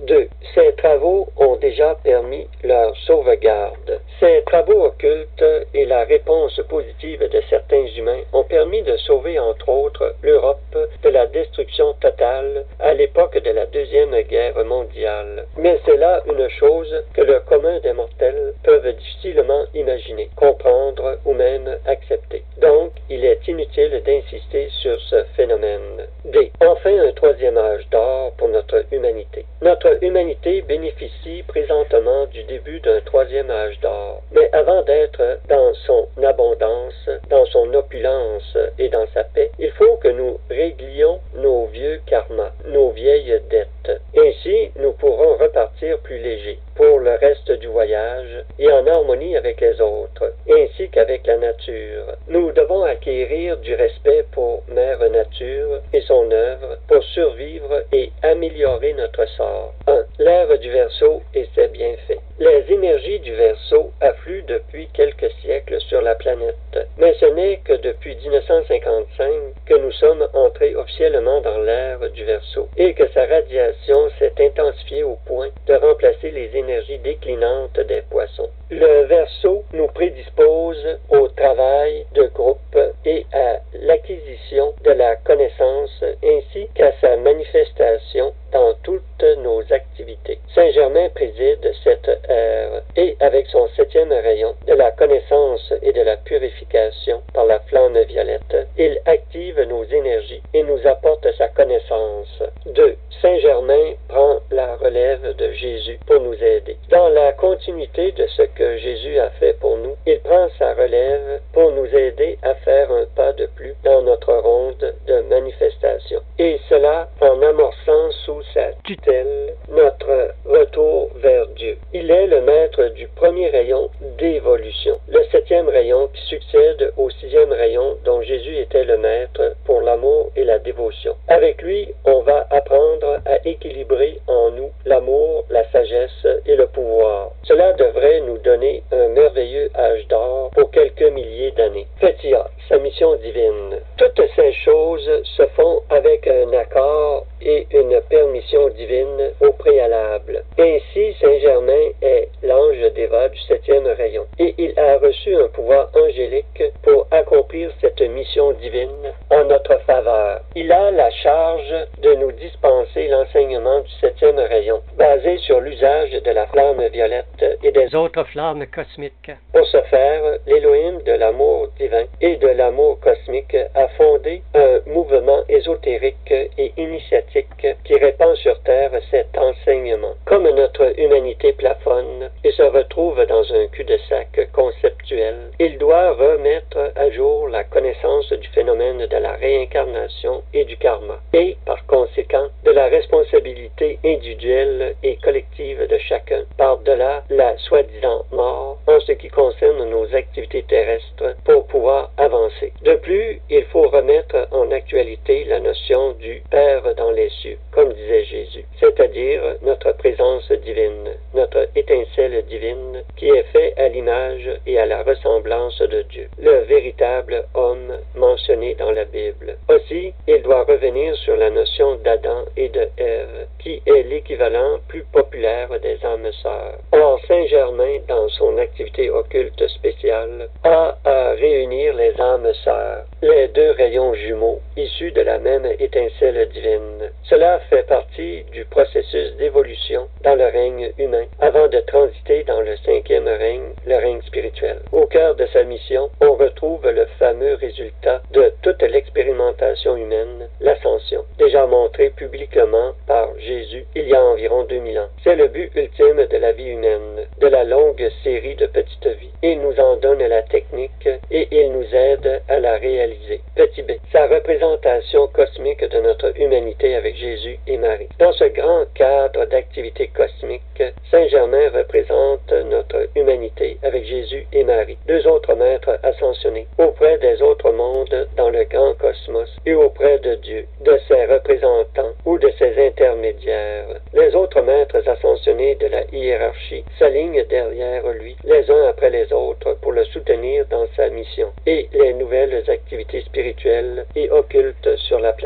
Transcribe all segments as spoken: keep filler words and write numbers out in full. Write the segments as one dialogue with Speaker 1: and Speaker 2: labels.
Speaker 1: deux. Ces travaux ont déjà permis leur sauvegarde. Ces travaux occultes et la réponse positive de certains humains ont permis de sauver entre autres l'Europe de la destruction totale à l'époque de la Deuxième Guerre mondiale. Mais c'est là une chose que le commun des mortels peuvent difficilement imaginer, comprendre ou même accepter. Donc, il est inutile d'insister sur ce phénomène. D. Enfin, un troisième âge d'or pour notre humanité. Notre humanité bénéficie présentement du début d'un troisième âge d'or. Mais avant d'être dans son abondance, dans son opulence et dans sa paix, il faut que nous réglions nos vieux karmas, nos vieilles dettes. Ainsi, nous pourrons repartir plus légers pour le reste du voyage et en harmonie avec les autres, ainsi qu'avec la nature. Nous devons acquérir du respect pour Mère Nature et son œuvre pour survivre et améliorer notre sort. un. L'ère du Verseau et ses bienfaits. Les énergies du Verseau affluent depuis quelques siècles sur la planète, mais ce n'est que depuis mille neuf cent cinquante-cinq que nous sommes entrés officiellement dans l'ère du Verseau et que sa radiation s'est intensifiée au point de remplacer les énergies déclinantes des poissons. Le Verseau nous prédispose au travail de groupe et à l'acquisition de la connaissance ainsi qu'à sa manifestation dans toutes nos activités. Saint-Germain préside cette ère et avec son septième rayon de la connaissance et de la purification par la flamme violette, il active nos énergies et nous apporte sa connaissance. deux. Saint-Germain prend la relève de Jésus pour nous aider. Dans la continuité de ce que Jésus a fait pour nous, il prend sa relève pour nous aider à faire un pas de plus dans notre ronde de manifestation. Et cela en amorçant sous sa tutelle notre retour vers Dieu. Il est le maître du premier rayon d'évolution, le septième rayon qui succède au sixième rayon dont Jésus était le maître pour l'amour et la dévotion. Avec lui, on va apprendre à équilibrer en nous l'amour, la sagesse et le pouvoir. Cela devrait nous donner un merveilleux âge d'or pour quelques milliers d'années. Fétia, sa mission divine. Toutes ces choses se font avec un accord et une permission divine au préalable. Ainsi, Saint-Germain est l'ange d'Éva du septième rayon, et il a reçu un pouvoir angélique pour accomplir cette mission divine en notre faveur. Il a la charge de nous dispenser l'enseignement du septième rayon, basé sur l'usage de la flamme violette et des autres flammes cosmiques. Pour ce faire, l'Élohim de l'amour divin et de l'amour cosmique a fondé un mouvement ésotérique et initiatique qui répand sur Terre cet enseignement. Comme notre humanité plafonne et se retrouve dans un cul-de-sac conceptuel, il doit remettre à jour la connaissance du phénomène de la réincarnation et du karma, et par conséquent de la responsabilité individuelle et collective de chacun, par-delà la soi-disant mort en ce qui concerne nos activités terrestres pour pouvoir avancer. De plus, il faut remettre en actualité la notion du Père dans les cieux, comme disait Jésus, c'est-à-dire notre présence divine, notre étincelle divine qui est fait à l'image et à la ressemblance de Dieu, le véritable homme mentionné dans la Bible. Aussi, il doit revenir sur la notion d'Adam et de Ève, qui est l'équivalent plus populaire des âmes sœurs. Or, Saint-Germain, dans son activité occulte spéciale, a à réunir les âmes sœurs, les deux rayons jumeaux, issus de la même étincelle divine. Cela fait partie du processus d'évolution dans le règne humain, avant de transiter dans le cinquième règne, le règne spirituel. Au cœur de sa mission, on retrouve le fameux résultat de toute l'expérimentation humaine, l'ascension, déjà montré publiquement par Jésus il y a environ deux mille ans. C'est le but ultime de la vie humaine, de la longue série de petites vies. Il nous en donne la technique et il nous aide à la réaliser. Petit b. Sa représentation cosmique de notre humanité avec Jésus et Marie. Dans ce grand cadre d'activité cosmique, Saint-Germain représente notre humanité avec Jésus et Marie, deux autres maîtres ascensionnés, auprès des autres mondes dans le grand cosmos et auprès de Dieu, de ses représentants ou de ses intermédiaires. Les autres maîtres ascensionnés de la hiérarchie s'alignent derrière lui, les uns après les autres, pour le soutenir dans sa mission et les nouvelles activités spirituelles et occultes sur la planète.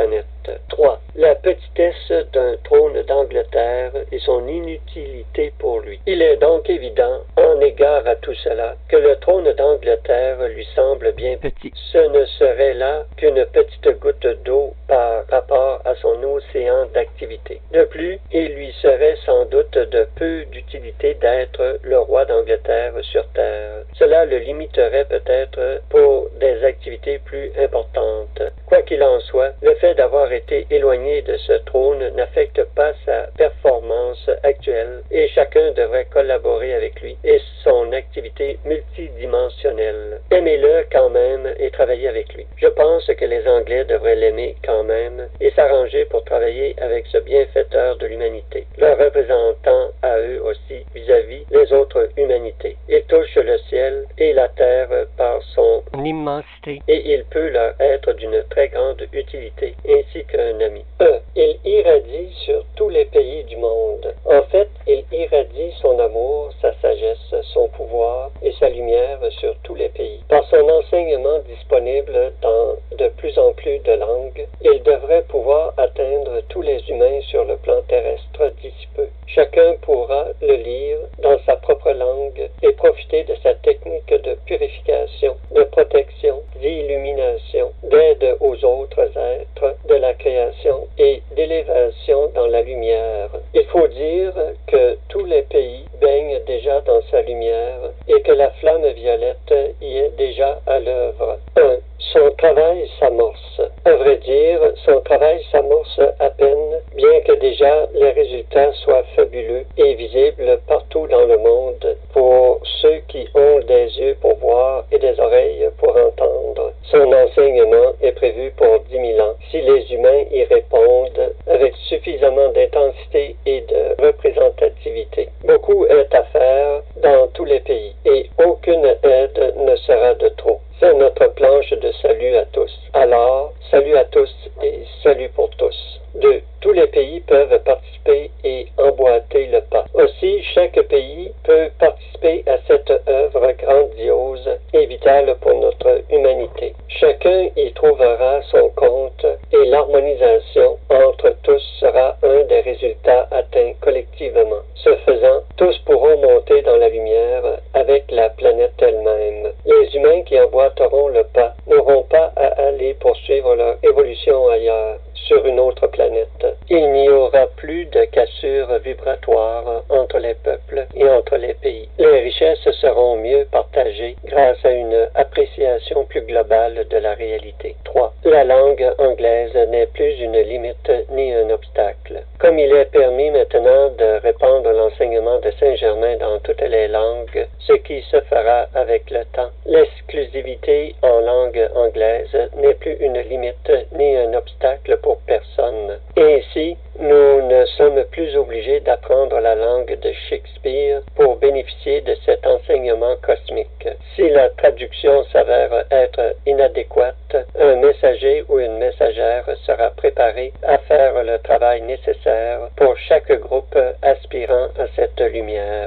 Speaker 1: trois. La petitesse d'un trône d'Angleterre et son inutilité pour lui. Il est donc évident, en égard à tout cela, que le trône d'Angleterre lui semble bien petit. Ce ne serait là qu'une petite goutte d'eau par rapport à son océan d'activité. De plus, il lui serait sans doute de peu d'utilité d'être le roi d'Angleterre sur Terre. Cela le limiterait peut-être pour des activités plus importantes. Quoi qu'il en soit, le fait d'avoir été éloigné de ce trône n'affecte pas sa performance actuelle et chacun devrait collaborer avec lui et son activité multidimensionnelle. Aimez-le quand même et travaillez avec lui. Je pense que les Anglais devraient l'aimer quand même et s'arranger pour travailler avec ce bienfaiteur de l'humanité, leur représentant à eux aussi vis-à-vis les autres humanités. Il touche le ciel et la terre par son immensité et il peut leur être d'une très grande utilité ainsi qu'un ami. un. Il irradie sur tous les pays du monde. En fait, il irradie son amour, sa sagesse, son pouvoir et sa lumière sur tous les pays. Par son enseignement disponible dans de plus en plus de langues, il devrait pouvoir atteindre tous les humains sur le plan terrestre d'ici peu. Chacun pourra le lire dans sa propre langue et profiter de sa technique de purification, de protection, d'illumination, d'aide aux autres êtres de la création et d'élévation dans la lumière. Il faut dire que tous les pays baignent déjà dans sa lumière et que la flamme violette y est déjà à l'œuvre. un. Son travail s'amorce. À vrai dire, son travail s'amorce à peine, bien que déjà les résultats soient fabuleux et visibles partout dans le monde pour ceux qui ont des yeux pour voir et des oreilles pour entendre. Son enseignement est prévu pour dix mille ans. Si les humains y répondent avec suffisamment d'intensité et de représentativité. Beaucoup est à faire dans tous les pays et aucune aide ne sera de trop. C'est notre planche de salut à tous. Alors, salut à tous et salut pour tous. deux. Tous les pays peuvent participer et emboîter le pas. Aussi, chaque pays peut participer à cette œuvre grandiose et vitale pour notre humanité. Chacun y trouvera son compte et l'harmonisation entre tous sera un des résultats atteints collectivement. Ce faisant, tous pourront monter dans la lumière avec la planète elle-même. Les humains qui emboîteront le pas n'auront pas à aller poursuivre leur évolution ailleurs, sur une autre planète. Il n'y aura plus de cassures vibratoires entre les peuples et entre les pays. Les richesses seront mieux partagées grâce à une appréciation plus globale de la réalité. trois. La langue anglaise n'est plus une limite ni un obstacle. Comme il est permis maintenant de répandre l'enseignement de Saint-Germain dans toutes les langues, ce qui se fera avec le temps, l'exclusivité en langue anglaise n'est plus une limite ni un obstacle pour personne. Ainsi, nous ne sommes plus obligés d'apprendre la langue de Shakespeare pour bénéficier de cet enseignement cosmique. Si la traduction s'avère être inadéquate, un messager ou une messagère sera préparé à faire le travail nécessaire pour chaque groupe aspirant à cette lumière.